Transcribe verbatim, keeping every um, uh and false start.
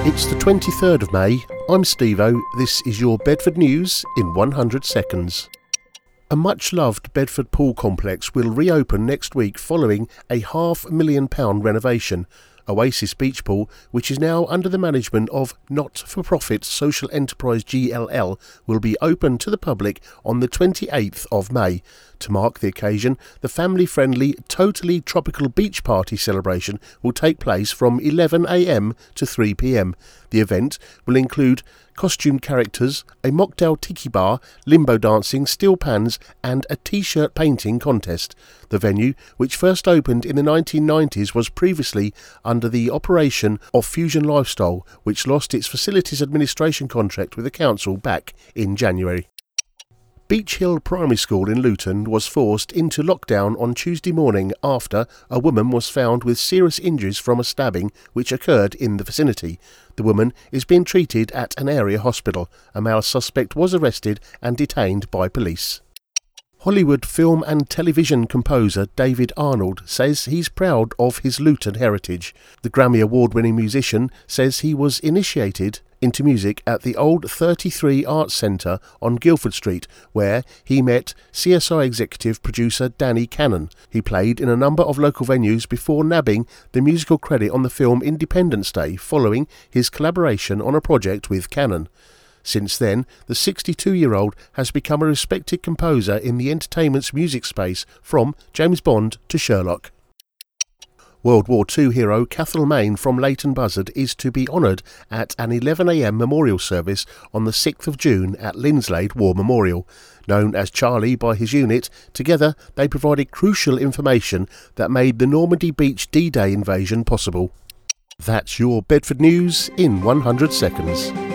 It's the twenty-third of May. I'm Steve-O. This is your Bedford News in one hundred seconds. A much-loved Bedford pool complex will reopen next week following a half million pound renovation. Oasis Beach Pool, which is now under the management of not-for-profit Social Enterprise G L L, will be open to the public on the twenty-eighth of May. To mark the occasion, the family-friendly Totally Tropical Beach Party celebration will take place from eleven a m to three p m. The event will include costumed characters, a mocktail tiki bar, limbo dancing, steel pans and a t-shirt painting contest. The venue, which first opened in the nineteen nineties, was previously under the operation of Fusion Lifestyle, which lost its facilities administration contract with the council back in January. Beach Hill Primary School in Luton was forced into lockdown on Tuesday morning after a woman was found with serious injuries from a stabbing which occurred in the vicinity. The woman is being treated at an area hospital. A male suspect was arrested and detained by police. Hollywood film and television composer David Arnold says he's proud of his Luton heritage. The Grammy Award-winning musician says he was initiated into music at the old thirty-three Arts Centre on Guildford Street, where he met C S I executive producer Danny Cannon. He played in a number of local venues before nabbing the musical credit on the film Independence Day following his collaboration on a project with Cannon. Since then, the sixty-two-year-old has become a respected composer in the entertainment's music space, from James Bond to Sherlock. World War Two hero Cathal Main from Leighton Buzzard is to be honoured at an eleven a m memorial service on the sixth of June at Linslade War Memorial. Known as Charlie by his unit, together they provided crucial information that made the Normandy Beach D-Day invasion possible. That's your Bedford News in one hundred seconds.